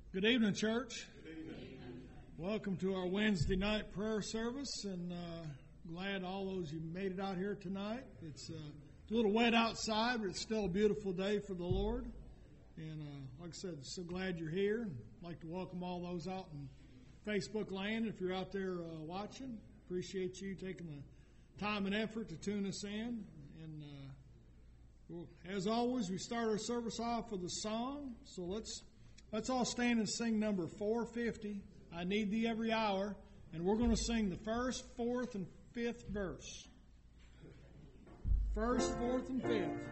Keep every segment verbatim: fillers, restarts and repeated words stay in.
Good evening, church. Good evening. Welcome to our Wednesday night prayer service, and uh, glad all those you made it out here tonight. It's, uh, it's a little wet outside, but it's still a beautiful day for the Lord. And uh, like I said, so glad you're here. I'd like to welcome all those out in Facebook land. If you're out there uh, watching, appreciate you taking the time and effort to tune us in. And uh, well, as always, we start our service off with a song. So let's let's all stand and sing number four fifty. I Need Thee Every Hour, and we're going to sing the first, fourth, and fifth verse. First, fourth, and fifth.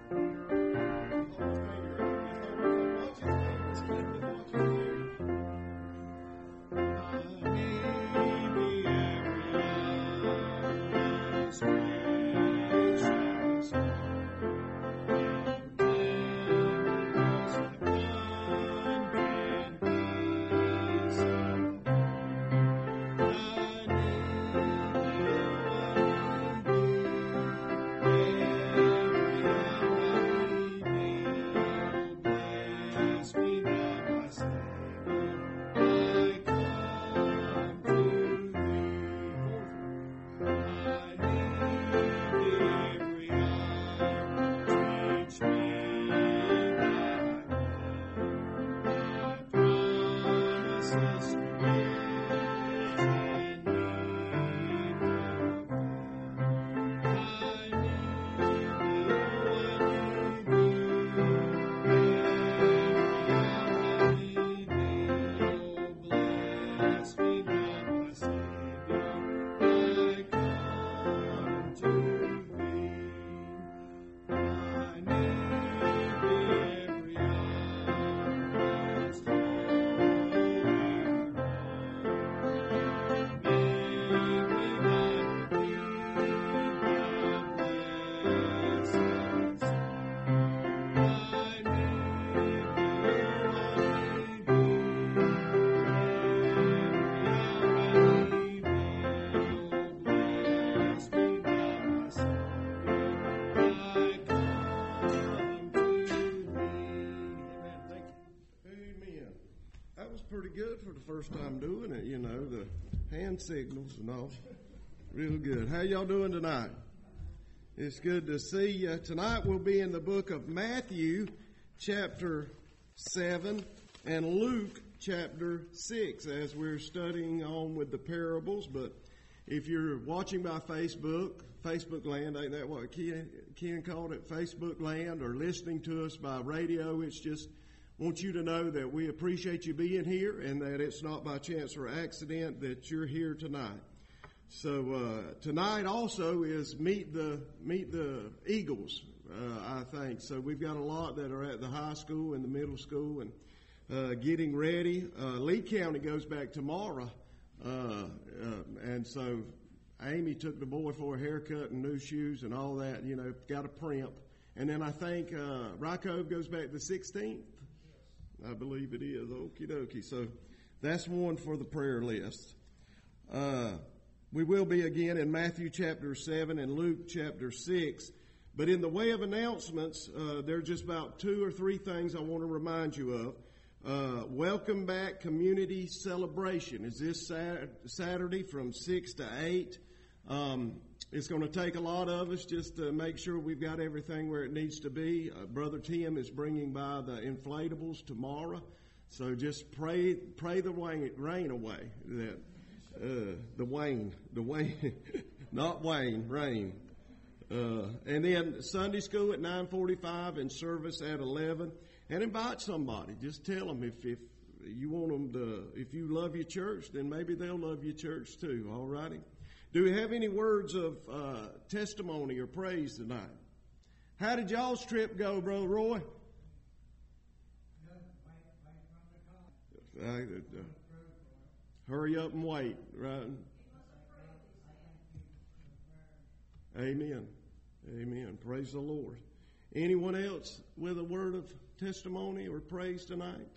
First time doing it, you know, the hand signals and all. Real good. How y'all doing tonight? It's good to see you. Tonight we'll be in the book of Matthew, chapter seven, and Luke, chapter six, as we're studying on with the parables. But if you're watching by Facebook, Facebook land, ain't that what Ken, Ken called it, Facebook land, or listening to us by radio, it's just want you to know that we appreciate you being here and that it's not by chance or accident that you're here tonight. So uh, tonight also is meet the meet the Eagles, uh, I think. So we've got a lot that are at the high school and the middle school and uh, getting ready. Uh, Lee County goes back tomorrow, uh, uh, and so Amy took the boy for a haircut and new shoes and all that. You know, got a primp, and then I think uh, Rycove goes back the sixteenth. I believe it is. Okie dokie. So that's one for the prayer list. Uh, we will be again in Matthew chapter seven and Luke chapter six. But in the way of announcements, uh, there are just about two or three things I want to remind you of. Uh, welcome back community celebration is this sat- Saturday from six to eight. Um, it's going to take a lot of us just to make sure we've got everything where it needs to be. Uh, Brother Tim is bringing by the inflatables tomorrow, so just pray pray the rain, rain away. That uh, the Wayne, the Wayne, not Wayne, rain. Uh, and then Sunday school at nine forty-five and service at eleven. And invite somebody. Just tell them if if you want them to. If you love your church, then maybe they'll love your church too. All righty. Do we have any words of uh, testimony or praise tonight? How did y'all's trip go, Brother Roy? Uh, uh, hurry up and wait, right? Amen. Amen. Praise the Lord. Anyone else with a word of testimony or praise tonight?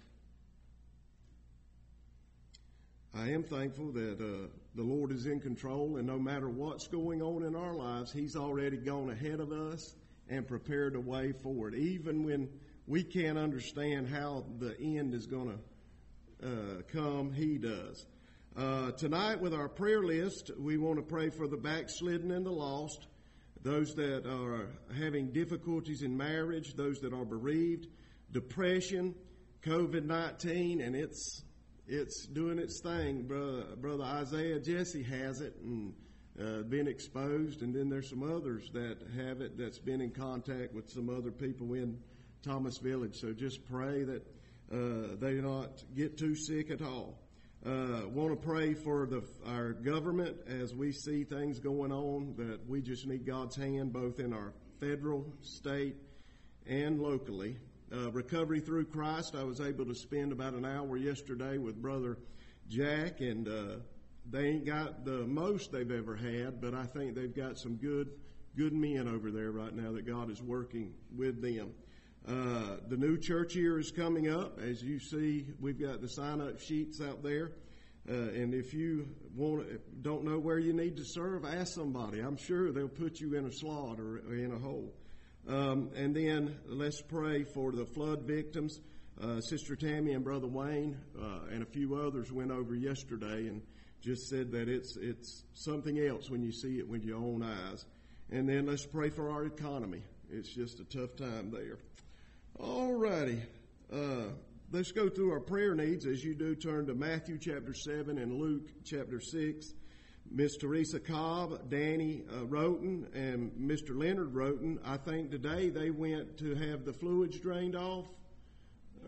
I am thankful that uh, the Lord is in control, and no matter what's going on in our lives, He's already gone ahead of us and prepared a way forward. Even when we can't understand how the end is going to uh, come He does. Uh, tonight with our prayer list, we want to pray for the backslidden and the lost, those that are having difficulties in marriage, those that are bereaved, depression, covid nineteen, and it's it's doing its thing. Brother, Brother Isaiah Jesse has it and uh, been exposed, and then there's some others that have it that's been in contact with some other people in Thomas Village. So just pray that uh, they not get too sick at all. Uh, want to pray for the our government as we see things going on, that we just need God's hand both in our federal, state, and locally. Uh, Recovery Through Christ, I was able to spend about an hour yesterday with Brother Jack, and uh, they ain't got the most they've ever had, but I think they've got some good good men over there right now that God is working with them. Uh, the new church year is coming up. As you see, we've got the sign-up sheets out there. Uh, and if you want, don't know where you need to serve, ask somebody. I'm sure they'll put you in a slot or, or in a hole. Um, and then let's pray for the flood victims. Uh, Sister Tammy and Brother Wayne uh, and a few others went over yesterday and just said that it's it's something else when you see it with your own eyes. And then let's pray for our economy. It's just a tough time there. All righty. Uh, let's go through our prayer needs. As you do, turn to Matthew chapter seven and Luke chapter six. Miss Teresa Cobb, Danny uh, Roten, and Mister Leonard Roten, I think today they went to have the fluids drained off. Uh,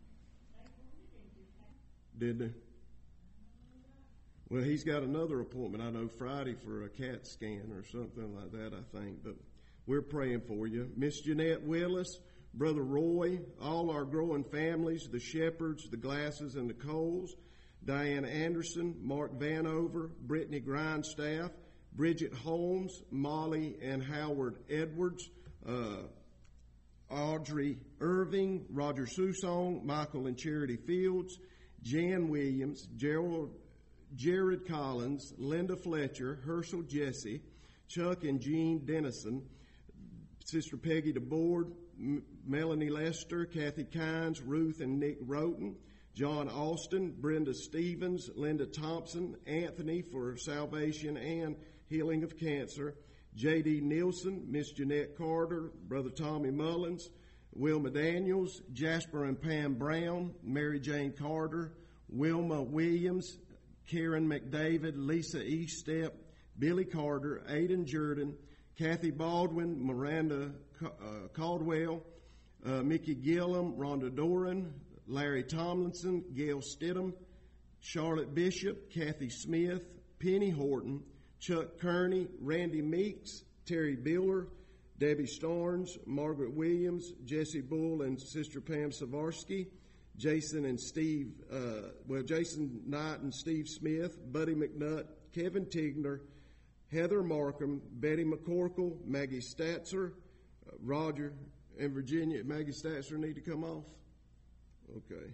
did they? Well, he's got another appointment, I know, Friday for a CAT scan or something like that, I think. But we're praying for you. Miss Jeanette Willis, Brother Roy, all our growing families, the Shepherds, the Glasses, and the Coles, Diane Anderson, Mark Vanover, Brittany Grindstaff, Bridget Holmes, Molly and Howard Edwards, uh, Audrey Irving, Roger Susong, Michael and Charity Fields, Jan Williams, Gerald, Jared Collins, Linda Fletcher, Herschel Jesse, Chuck and Jean Dennison, Sister Peggy DeBoard, M- Melanie Lester, Kathy Kynes, Ruth and Nick Roten, John Austin, Brenda Stevens, Linda Thompson, Anthony for salvation and healing of cancer, J D Nielsen, Miss Jeanette Carter, Brother Tommy Mullins, Wilma Daniels, Jasper and Pam Brown, Mary Jane Carter, Wilma Williams, Karen McDavid, Lisa Eastep, Billy Carter, Aiden Jordan, Kathy Baldwin, Miranda uh, Caldwell, uh, Mickey Gillum, Rhonda Doran, Larry Tomlinson, Gail Stidham, Charlotte Bishop, Kathy Smith, Penny Horton, Chuck Kearney, Randy Meeks, Terry Biller, Debbie Starnes, Margaret Williams, Jesse Bull and Sister Pam Savarsky, Jason and Steve, uh, well, Jason Knight and Steve Smith, Buddy McNutt, Kevin Tigner, Heather Markham, Betty McCorkle, Maggie Statzer, uh, Roger and Virginia. Maggie Statzer need to come off? Okay.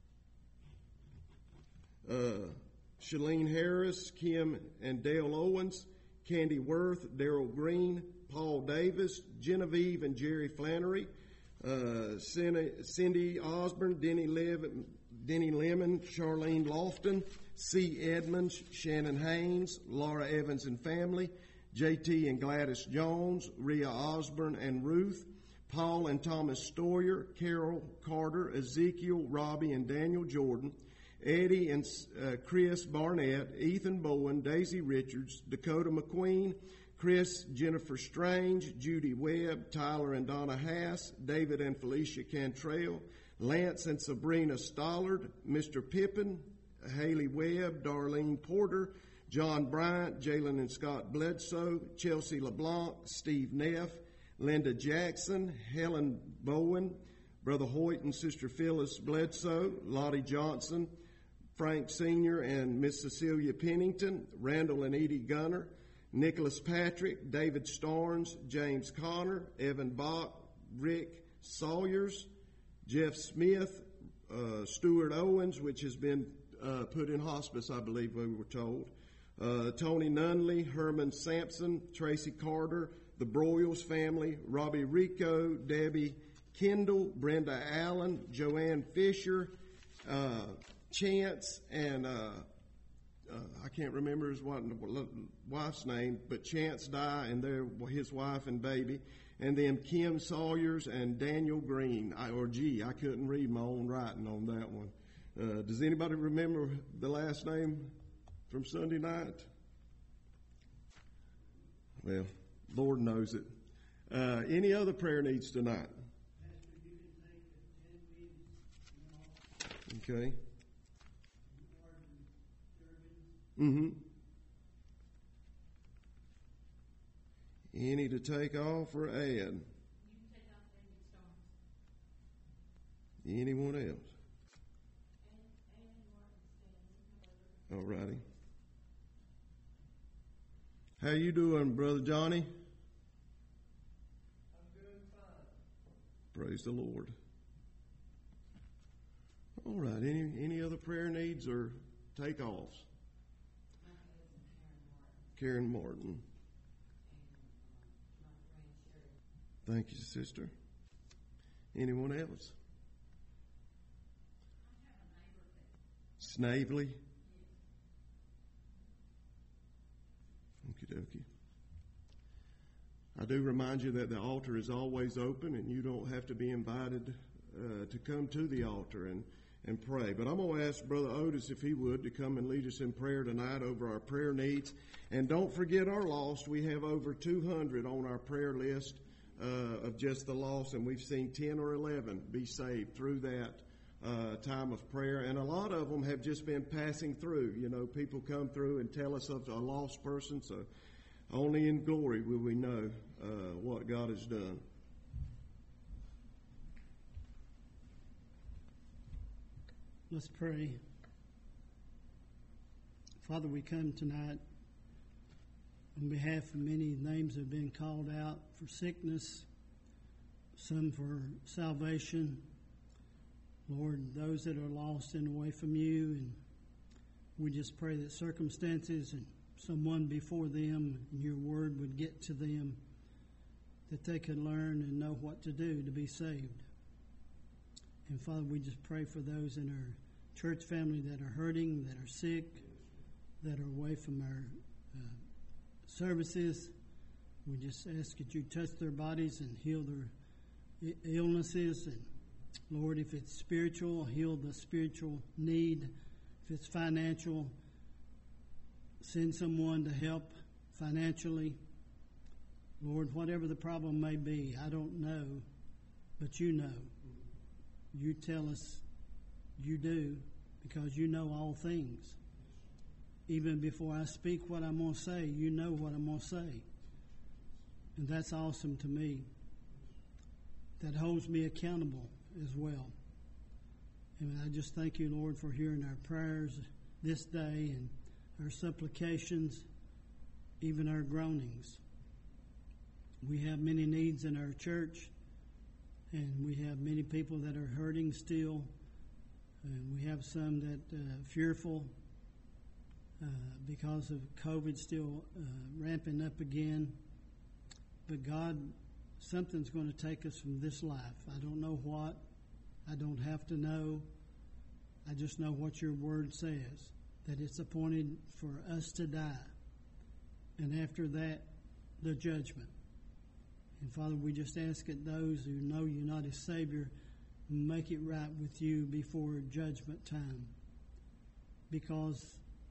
Uh, Shalene Harris, Kim and Dale Owens, Candy Worth, Daryl Green, Paul Davis, Genevieve and Jerry Flannery, uh, Cindy, Cindy Osborne, Denny, Lev, Denny Lemon, Charlene Lofton, C. Edmonds, Shannon Haynes, Laura Evans and family, J T and Gladys Jones, Rhea Osborne and Ruth, Paul and Thomas Stoyer, Carol Carter, Ezekiel, Robbie and Daniel Jordan, Eddie and uh, Chris Barnett, Ethan Bowen, Daisy Richards, Dakota McQueen, Chris, Jennifer Strange, Judy Webb, Tyler and Donna Hass, David and Felicia Cantrell, Lance and Sabrina Stollard, Mister Pippin, Haley Webb, Darlene Porter, John Bryant, Jalen and Scott Bledsoe, Chelsea LeBlanc, Steve Neff, Linda Jackson, Helen Bowen, Brother Hoyt and Sister Phyllis Bledsoe, Lottie Johnson, Frank Senior and Miss Cecilia Pennington, Randall and Edie Gunner, Nicholas Patrick, David Starnes, James Connor, Evan Bach, Rick Sawyers, Jeff Smith, uh, Stuart Owens, which has been uh, put in hospice, I believe we were told, uh, Tony Nunley, Herman Sampson, Tracy Carter, the Broyles family, Robbie Rico, Debbie Kendall, Brenda Allen, Joanne Fisher, uh, Chance and uh, uh, I can't remember his wife's name, but Chance Dye and their his wife and baby, and then Kim Sawyers and Daniel Green. I, or G, I couldn't read my own writing on that one. Uh, does anybody remember the last name from Sunday night? Well, Lord knows it. Uh, any other prayer needs tonight? Okay. Mm-hmm. Any to take off or add? Anyone else? All righty. How you doing, Brother Johnny? I'm doing fine. Praise the Lord. All right. Any any other prayer needs or takeoffs? Karen Martin. Thank you, sister. Anyone else? Snavely. Okie dokie. I do remind you that the altar is always open and you don't have to be invited uh, to come to the altar and, and pray. But I'm going to ask Brother Otis if he would to come and lead us in prayer tonight over our prayer needs. And don't forget our lost. We have over two hundred on our prayer list uh, of just the lost, and we've seen ten or eleven be saved through that uh, time of prayer. And a lot of them have just been passing through. You know, people come through and tell us of a lost person, so only in glory will we know uh, what God has done. Let's pray. Father, we come tonight on behalf of many names that have been called out for sickness, some for salvation. Lord, those that are lost and away from you, and we just pray that circumstances and someone before them and your word would get to them, that they could learn and know what to do to be saved. And Father, we just pray for those in our church family that are hurting, that are sick, that are away from our uh, services. We just ask that you touch their bodies and heal their I- illnesses. And Lord, if it's spiritual, heal the spiritual need. If it's financial, send someone to help financially. Lord, whatever the problem may be, I don't know, but you know. You tell us you do, because you know all things. Even before I speak what I'm going to say, you know what I'm going to say. And that's awesome to me. That holds me accountable as well. And I just thank you, Lord, for hearing our prayers this day and our supplications, even our groanings. We have many needs in our church, and we have many people that are hurting still, and we have some that are uh, fearful uh, because of COVID still uh, ramping up again. But God, something's going to take us from this life. I don't know what. I don't have to know. I just know what your word says, that it's appointed for us to die. And after that, the judgment. And Father, we just ask that those who know you not as Savior, make it right with you before judgment time. Because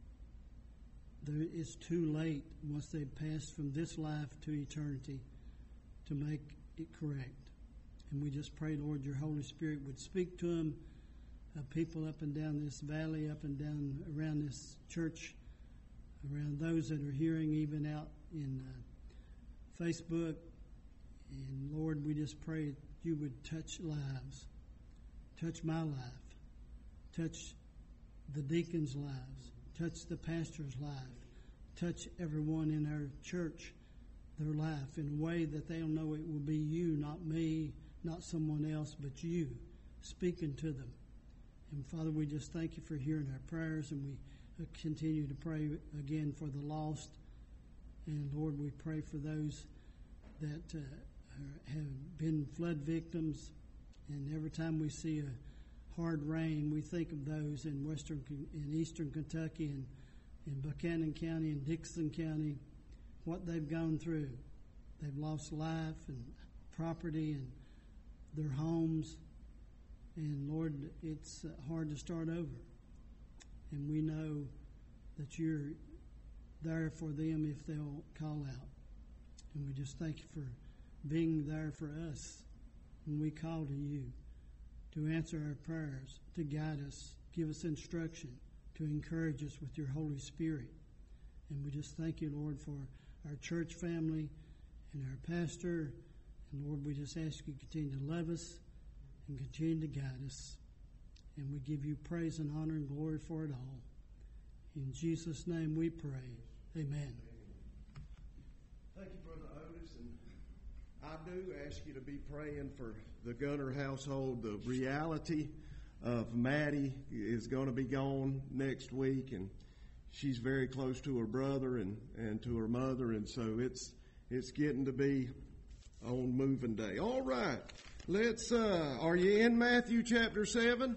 there, it's too late once they've passed from this life to eternity to make it correct. And we just pray, Lord, your Holy Spirit would speak to them, uh, people up and down this valley, up and down around this church, around those that are hearing, even out in uh, Facebook. And Lord, we just pray you would touch lives, touch my life, touch the deacons' lives, touch the pastor's life, touch everyone in our church, their life, in a way that they'll know it will be you, not me, not someone else, but you speaking to them. And Father, we just thank you for hearing our prayers, and we continue to pray again for the lost. And Lord, we pray for those that uh, have been flood victims, and every time we see a hard rain. We think of those in western, in eastern Kentucky and in Buchanan County and Dixon County, what they've gone through. They've lost life and property and their homes. And Lord, it's hard to start over. And we know that you're there for them if they'll call out. And we just thank you for being there for us when we call to you, to answer our prayers, to guide us, give us instruction, to encourage us with your Holy Spirit. And we just thank you, Lord, for our church family and our pastor. And Lord, we just ask you to continue to love us and continue to guide us. And we give you praise and honor and glory for it all. In Jesus' name we pray. Amen. Thank you, Brother Otis. And I do ask you to be praying for the Gunner household. The reality of Maddie is going to be gone next week, and she's very close to her brother and, and to her mother, and so it's it's getting to be on moving day. All right, let's. Uh, are you in Matthew chapter seven?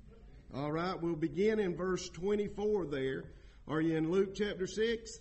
All right, we'll begin in verse twenty-four there. Are you in Luke chapter six?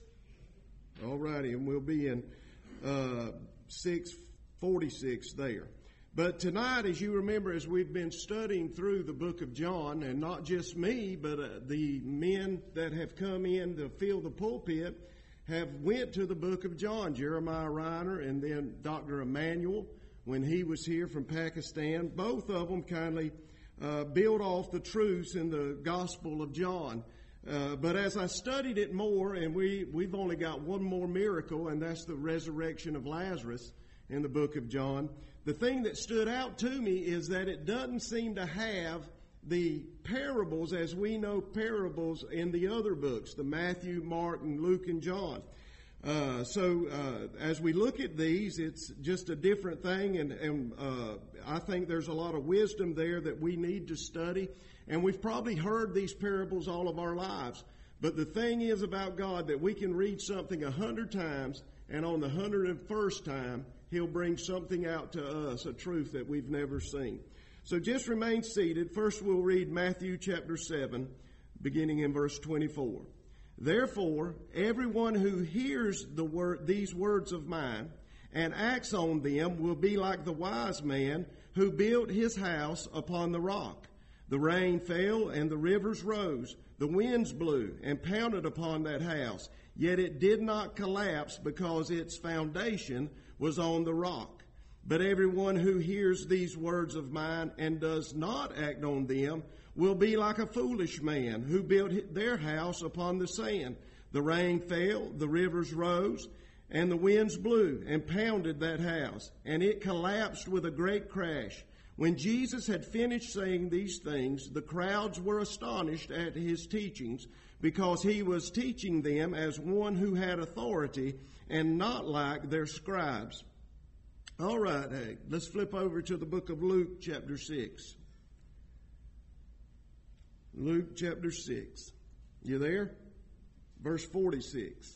All righty, and we'll be in uh, six forty-six there. But tonight, as you remember, as we've been studying through the book of John, and not just me, but uh, the men that have come in to fill the pulpit have went to the book of John. Jeremiah Reiner and then Doctor Emmanuel, when he was here from Pakistan, both of them kindly uh, build off the truths in the Gospel of John. Uh, but as I studied it more, and we, we've only got one more miracle, and that's the resurrection of Lazarus in the book of John. The thing that stood out to me is that it doesn't seem to have the parables as we know parables in the other books, the Matthew, Mark, and Luke, and John. Uh, so uh, as we look at these, it's just a different thing, and, and uh, I think there's a lot of wisdom there that we need to study. And we've probably heard these parables all of our lives. But the thing is about God that we can read something a hundred times, and on the hundred and first time, He'll bring something out to us, a truth that we've never seen. So just remain seated. First we'll read Matthew chapter seven, beginning in verse twenty-four. Therefore, everyone who hears the word, these words of mine and acts on them will be like the wise man who built his house upon the rock. The rain fell and the rivers rose. The winds blew and pounded upon that house. Yet it did not collapse because its foundation was on the rock. But everyone who hears these words of mine and does not act on them will be like a foolish man who built their house upon the sand. The rain fell, the rivers rose, and the winds blew and pounded that house, and it collapsed with a great crash. When Jesus had finished saying these things, the crowds were astonished at his teachings, because he was teaching them as one who had authority and not like their scribes. All right, hey, let's flip over to the book of Luke chapter six. Luke chapter six. You there? Verse forty-six.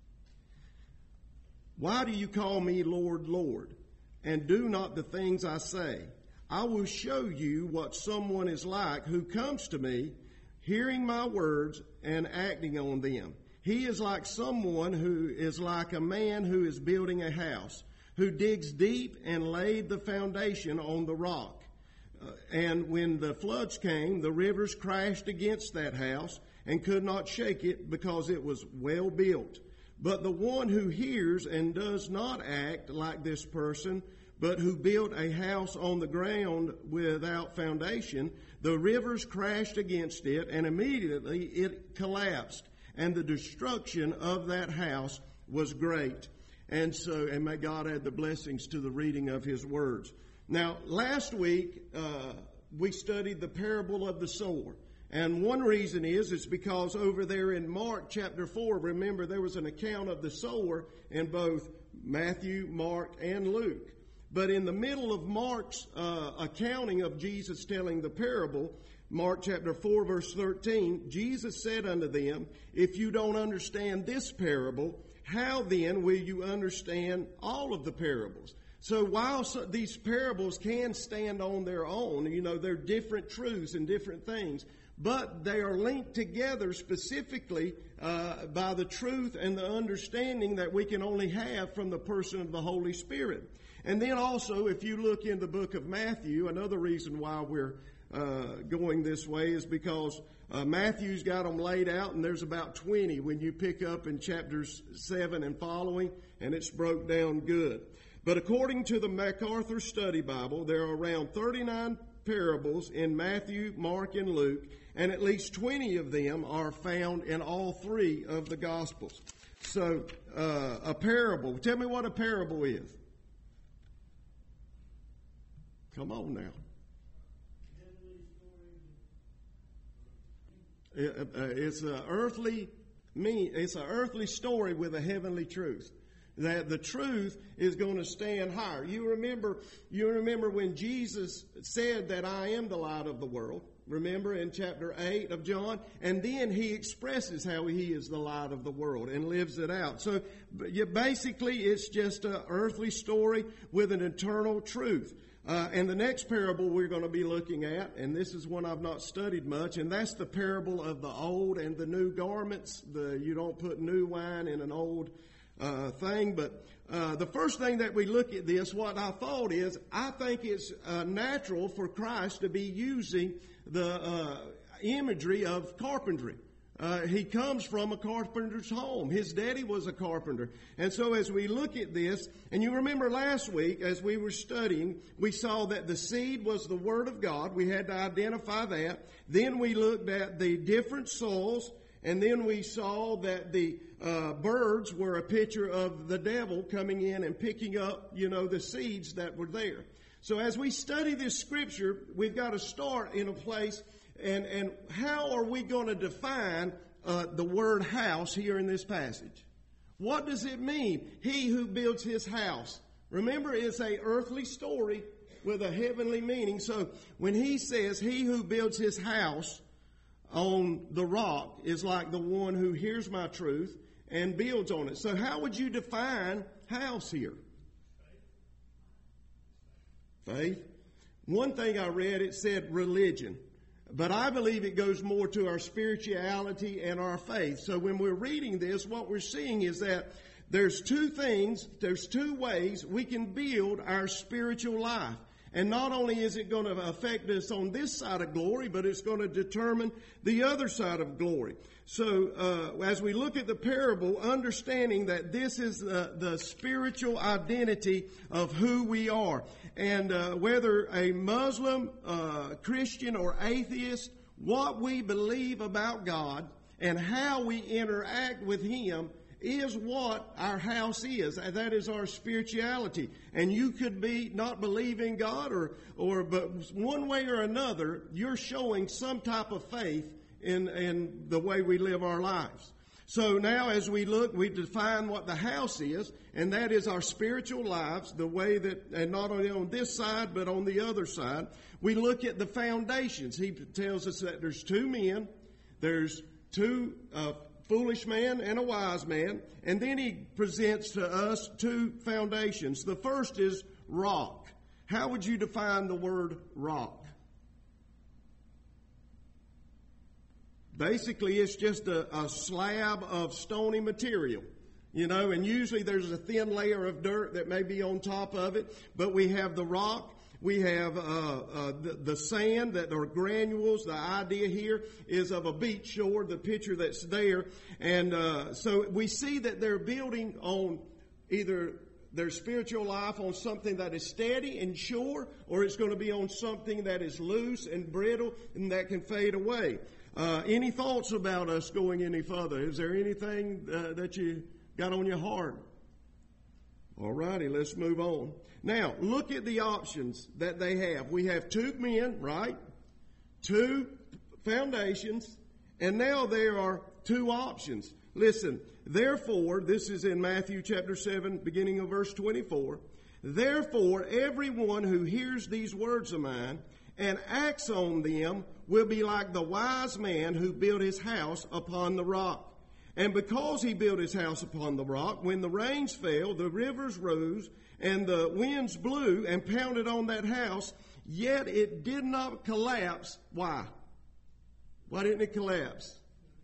Why do you call me Lord, Lord, and do not the things I say? I will show you what someone is like who comes to me, hearing my words and acting on them. He is like someone who is like a man who is building a house, who digs deep and laid the foundation on the rock. Uh, and when the floods came, the rivers crashed against that house and could not shake it because it was well built. But the one who hears and does not act like this person, but who built a house on the ground without foundation, the rivers crashed against it, and immediately it collapsed, and the destruction of that house was great. And so, and may God add the blessings to the reading of His words. Now, last week, uh, we studied the parable of the sower. And one reason is, it's because over there in Mark chapter four, remember there was an account of the sower in both Matthew, Mark, and Luke. But in the middle of Mark's uh, accounting of Jesus telling the parable, Mark chapter four, verse thirteen, Jesus said unto them, if you don't understand this parable, how then will you understand all of the parables? So while so, these parables can stand on their own, you know, they're different truths and different things, but they are linked together specifically uh, by the truth and the understanding that we can only have from the person of the Holy Spirit. And then also, if you look in the book of Matthew, another reason why we're uh, going this way is because uh, Matthew's got them laid out, and there's about twenty when you pick up in chapters seven and following, and it's broke down good. But according to the MacArthur Study Bible, there are around thirty-nine parables in Matthew, Mark, and Luke, and at least twenty of them are found in all three of the Gospels. So, uh, a parable. Tell me what a parable is. Come on now. It, uh, it's an earthly mean. It's an earthly story with a heavenly truth. That the truth is going to stand higher. You remember, you remember when Jesus said that I am the light of the world. Remember in chapter eight of John? And then he expresses how he is the light of the world and lives it out. So basically it's just an earthly story with an eternal truth. Uh, and the next parable we're going to be looking at, and this is one I've not studied much, and that's the parable of the old and the new garments. The you don't put new wine in an old uh, thing. But uh, the first thing that we look at this, what I thought is, I think it's uh, natural for Christ to be using the uh, imagery of carpentry. Uh, he comes from a carpenter's home. His daddy was a carpenter. And so as we look at this, and you remember last week as we were studying, we saw that the seed was the Word of God. We had to identify that. Then we looked at the different soils, and then we saw that the uh, birds were a picture of the devil coming in and picking up, you know, the seeds that were there. So as we study this scripture, we've got to start in a place. And, and how are we going to define uh, the word house here in this passage? What does it mean? He who builds his house. Remember, it's a earthly story with a heavenly meaning. So when he says he who builds his house on the rock is like the one who hears my truth and builds on it. So how would you define house here? Faith. One thing I read, it said religion. But I believe it goes more to our spirituality and our faith. So when we're reading this, what we're seeing is that there's two things, there's two ways we can build our spiritual life. And not only is it going to affect us on this side of glory, but it's going to determine the other side of glory. So uh, as we look at the parable, understanding that this is the, the spiritual identity of who we are. And uh, whether a Muslim, uh, Christian, or atheist, what we believe about God and how we interact with Him is what our house is. That is our spirituality. And you could be not believing God, or, or but one way or another, you're showing some type of faith in, in the way we live our lives. So now as we look, we define what the house is, and that is our spiritual lives, the way that, and not only on this side, but on the other side. We look at the foundations. He tells us that there's two men, there's two uh, foolish man and a wise man, and then he presents to us two foundations. The first is rock. How would you define the word rock? Basically, it's just a, a slab of stony material, you know, and usually there's a thin layer of dirt that may be on top of it, but we have the rock. We have uh, uh, the, the sand that are granules. The idea here is of a beach shore, the picture that's there. And uh, so we see that they're building on either their spiritual life on something that is steady and sure, or it's going to be on something that is loose and brittle and that can fade away. Uh, any thoughts about us going any further? Is there anything uh, that you got on your heart? All righty, let's move on. Now, look at the options that they have. We have two men, right? Two foundations, and now there are two options. Listen, therefore, this is in Matthew chapter seven, beginning of verse twenty-four. Therefore, everyone who hears these words of mine and acts on them will be like the wise man who built his house upon the rock. And because he built his house upon the rock, when the rains fell, the rivers rose, and the winds blew and pounded on that house, yet it did not collapse. Why? Why didn't it collapse?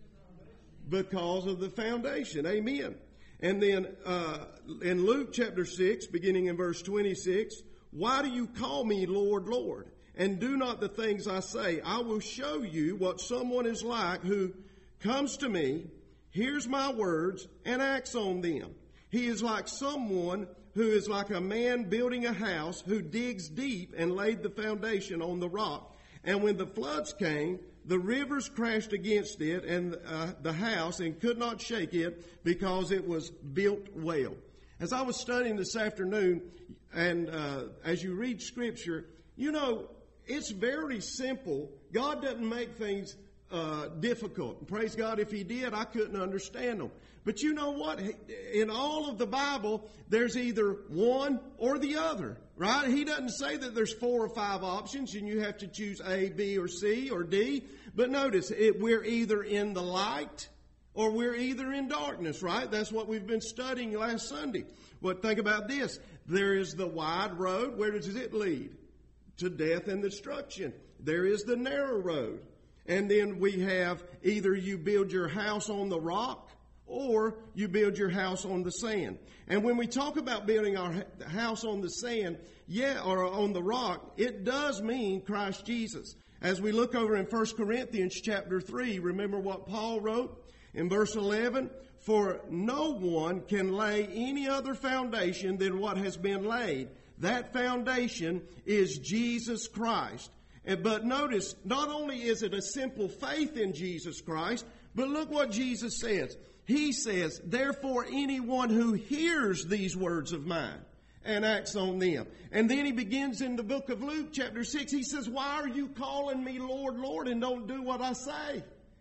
Because of the foundation. Amen. And then uh, in Luke chapter six, beginning in verse twenty-six, why do you call me Lord, Lord, and do not the things I say? I will show you what someone is like who comes to me, hears my words, and acts on them. He is like someone who is like a man building a house who digs deep and laid the foundation on the rock. And when the floods came, the rivers crashed against it and uh, the house and could not shake it because it was built well. As I was studying this afternoon, and uh, as you read Scripture, you know, it's very simple. God doesn't make things uh, difficult. Praise God, if He did, I couldn't understand them. But you know what? In all of the Bible, there's either one or the other, right? He doesn't say that there's four or five options and you have to choose A, B, or C, or D. But notice, it, we're either in the light or we're either in darkness, right? That's what we've been studying last Sunday. Well, think about this. There is the wide road. Where does it lead? To death and destruction. There is the narrow road. And then we have either you build your house on the rock or you build your house on the sand. And when we talk about building our house on the sand, yeah, or on the rock, it does mean Christ Jesus. As we look over in First Corinthians chapter three, remember what Paul wrote in verse eleven? For no one can lay any other foundation than what has been laid. That foundation is Jesus Christ. But notice, not only is it a simple faith in Jesus Christ, but look what Jesus says. He says, therefore anyone who hears these words of mine and acts on them. And then he begins in the book of Luke chapter six. He says, why are you calling me Lord, Lord, and don't do what I say?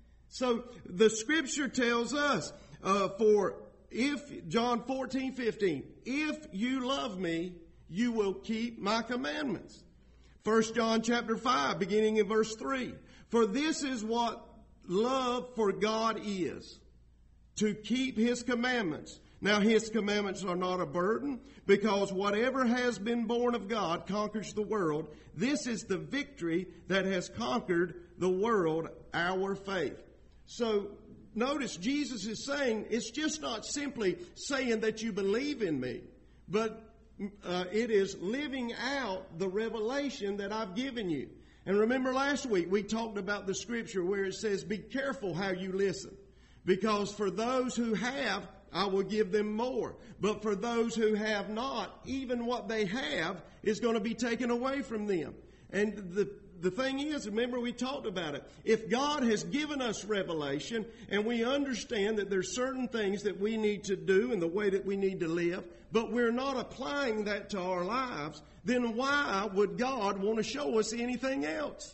So the Scripture tells us, uh, for if, John fourteen fifteen, if you love me, you will keep my commandments. First John chapter five, beginning in verse three. For this is what love for God is, to keep His commandments. Now His commandments are not a burden, because whatever has been born of God conquers the world. This is the victory that has conquered the world, our faith. So notice Jesus is saying it's just not simply saying that you believe in me, but Uh, it is living out the revelation that I've given you. And remember last week we talked about the Scripture where it says, be careful how you listen. Because for those who have, I will give them more. But for those who have not, even what they have is going to be taken away from them. And the The thing is, remember we talked about it. If God has given us revelation and we understand that there's certain things that we need to do and the way that we need to live, but we're not applying that to our lives, then why would God want to show us anything else?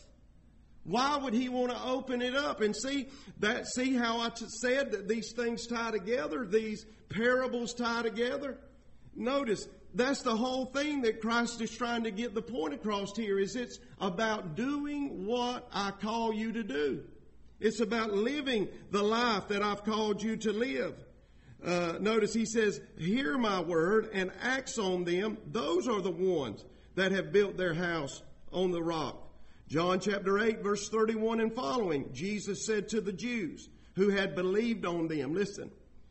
Why would He want to open it up and see that? See how I t- said that these things tie together, these parables tie together? Notice, that's the whole thing that Christ is trying to get the point across here, is it's about doing what I call you to do. It's about living the life that I've called you to live. Uh, notice He says, hear my word and acts on them. Those are the ones that have built their house on the rock. John chapter eight, verse thirty-one and following, Jesus said to the Jews who had believed on them, listen,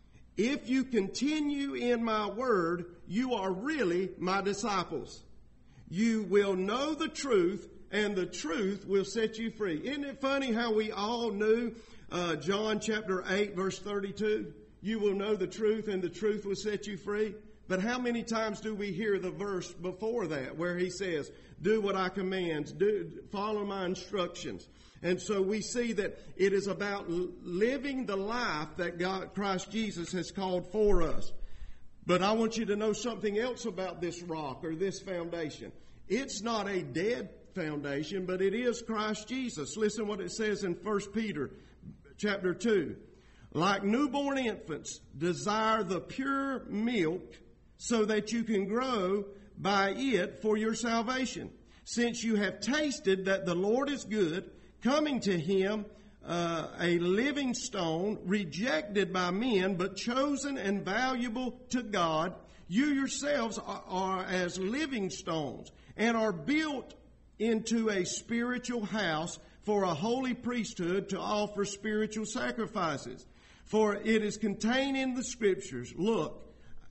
if you continue in my word, you are really my disciples. You will know the truth, and the truth will set you free. Isn't it funny how we all knew uh, John chapter eight, verse thirty-two? You will know the truth, and the truth will set you free. But how many times do we hear the verse before that where He says, do what I command, do, follow my instructions? And so we see that it is about living the life that God, Christ Jesus has called for us. But I want you to know something else about this rock or this foundation. It's not a dead foundation, but it is Christ Jesus. Listen what it says in First Peter chapter two. Like newborn infants, desire the pure milk so that you can grow by it for your salvation. Since you have tasted that the Lord is good, coming to Him uh, a living stone, rejected by men, but chosen and valuable to God. You yourselves are, are as living stones and are built into a spiritual house for a holy priesthood to offer spiritual sacrifices. For it is contained in the Scriptures, look,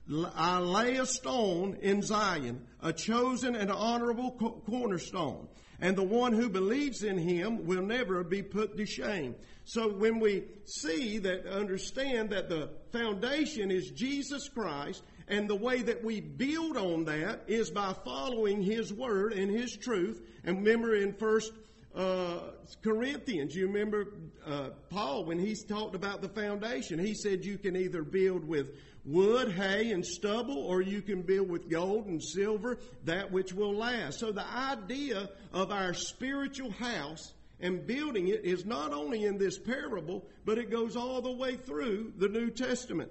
I lay a stone in Zion, a chosen and honorable co- cornerstone, and the one who believes in him will never be put to shame. So when we see that, understand that the foundation is Jesus Christ, and the way that we build on that is by following His Word and His truth. And remember in First uh, Corinthians, you remember uh, Paul, when he talked about the foundation, he said you can either build with wood, hay, and stubble, or you can build with gold and silver, that which will last. So the idea of our spiritual house and building it is not only in this parable, but it goes all the way through the New Testament.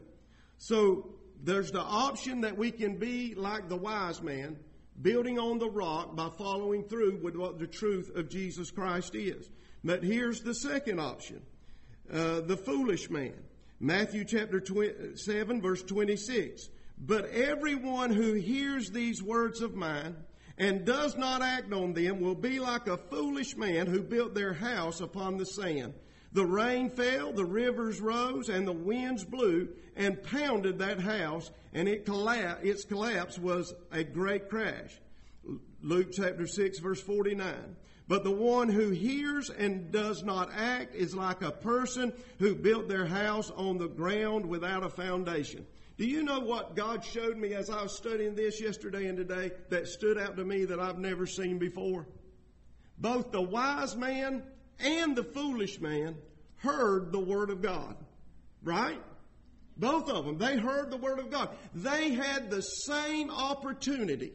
So there's the option that we can be like the wise man, building on the rock by following through with what the truth of Jesus Christ is. But here's the second option, uh, the foolish man. Matthew chapter seven, verse twenty-six. But everyone who hears these words of mine and does not act on them will be like a foolish man who built their house upon the sand. The rain fell, the rivers rose, and the winds blew and pounded that house, and it colla- its collapse was a great crash. Luke chapter six, verse forty-nine. But the one who hears and does not act is like a person who built their house on the ground without a foundation. Do you know what God showed me as I was studying this yesterday and today that stood out to me that I've never seen before? Both the wise man and the foolish man heard the Word of God, right? Both of them, they heard the Word of God. They had the same opportunity,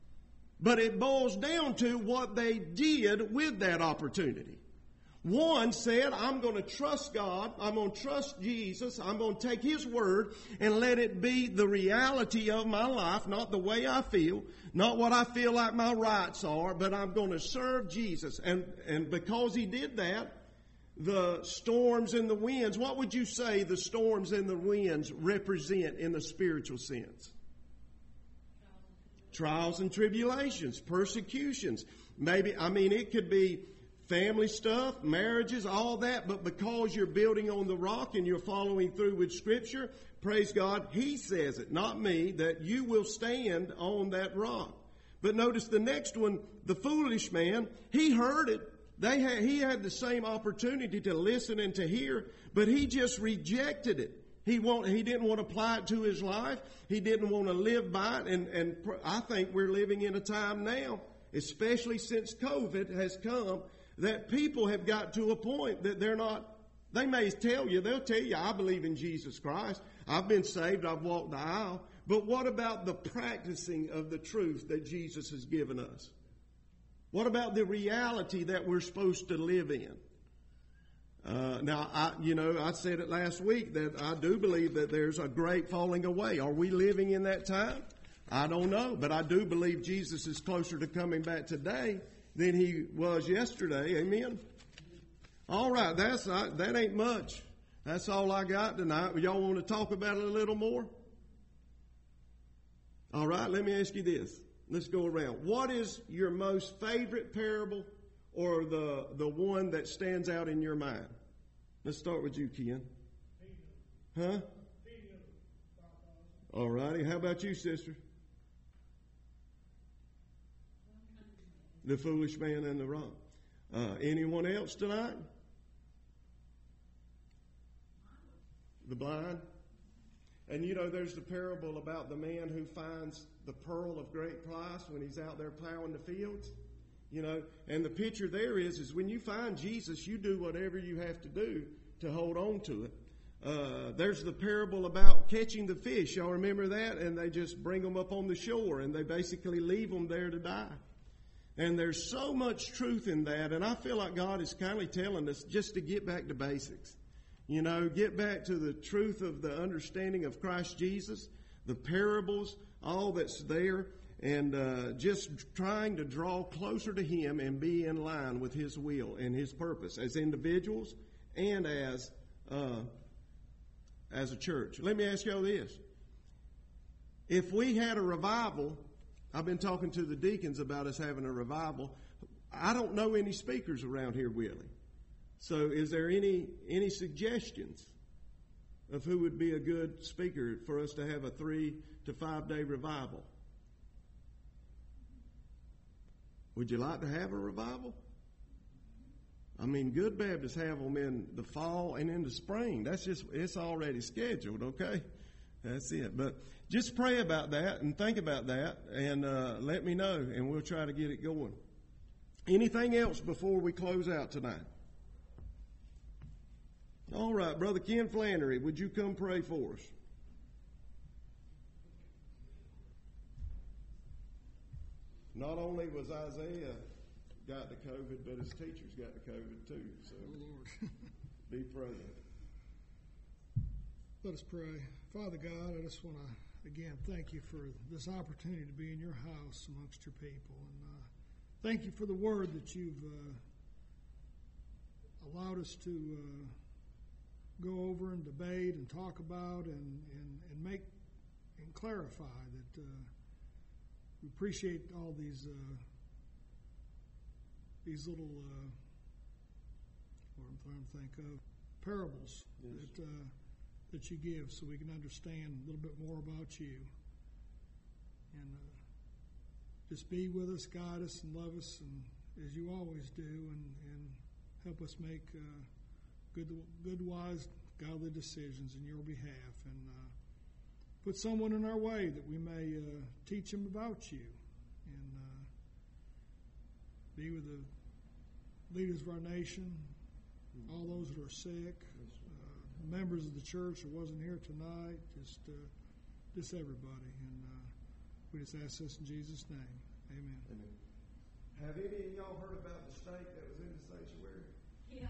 but it boils down to what they did with that opportunity. One said, I'm going to trust God, I'm going to trust Jesus, I'm going to take His Word and let it be the reality of my life, not the way I feel, not what I feel like my rights are, but I'm going to serve Jesus. And, and because he did that, the storms and the winds, what would you say the storms and the winds represent in the spiritual sense? Trials and tribulations, persecutions. Maybe, I mean, it could be family stuff, marriages, all that, but because you're building on the rock and you're following through with Scripture, praise God, He says it, not me, that you will stand on that rock. But notice the next one, the foolish man, he heard it. They had, he had the same opportunity to listen and to hear, but he just rejected it. He want, he didn't want to apply it to his life. He didn't want to live by it. And, and I think we're living in a time now, especially since COVID has come, that people have got to a point that they're not, they may tell you, they'll tell you, I believe in Jesus Christ. I've been saved. I've walked the aisle. But what about the practicing of the truth that Jesus has given us? What about the reality that we're supposed to live in? Uh, now, I, you know, I said it last week that I do believe that there's a great falling away. Are we living in that time? I don't know, but I do believe Jesus is closer to coming back today than He was yesterday. Amen? All right, that's uh, that ain't much. That's all I got tonight. Y'all want to talk about it a little more? All right, let me ask you this. Let's go around. What is your most favorite parable or the, the one that stands out in your mind? Let's start with you, Ken. Huh? All righty. How about you, sister? The foolish man and the rock. Uh, anyone else tonight? The blind. And you know, there's the parable about the man who finds the pearl of great price when he's out there plowing the fields. You know, and the picture there is, is when you find Jesus, you do whatever you have to do to hold on to it. Uh, there's the parable about catching the fish. Y'all remember that? And they just bring them up on the shore and they basically leave them there to die. And there's so much truth in that. And I feel like God is kindly telling us just to get back to basics. You know, get back to the truth of the understanding of Christ Jesus, the parables, all that's there, and uh, just trying to draw closer to Him and be in line with His will and His purpose as individuals and as uh, as a church. Let me ask y'all this. If we had a revival, I've been talking to the deacons about us having a revival. I don't know any speakers around here, Willie. So is there any any suggestions of who would be a good speaker for us to have a three to five day revival? Would you like to have a revival? I mean, Good Baptists have them in the fall and in the spring. That's just, it's already scheduled, okay? That's it. But just pray about that and think about that and uh, let me know, and we'll try to get it going. Anything else before we close out tonight? All right, Brother Ken Flannery, would you come pray for us? Not only was Isaiah got the COVID, but his teachers got the COVID too. So, oh Lord. Be praying. Let us pray. Father God, I just want to, again, thank you for this opportunity to be in your house amongst your people. And uh, thank you for the word that you've uh, allowed us to uh, go over and debate and talk about and, and, and make and clarify that uh, we appreciate all these uh, these little, uh, what I'm trying to think of, parables yes. that uh, that you give so we can understand a little bit more about you. And uh, just be with us, guide us, and love us, and as you always do, and, and help us make uh, good, good, wise, godly decisions in your behalf. And uh, put someone in our way that we may uh, teach them about you. And uh, be with the leaders of our nation, all those that are sick, uh, members of the church that wasn't here tonight, just uh, just everybody. And uh, we just ask this in Jesus' name. Amen. Amen. Have any of y'all heard about the state that was in the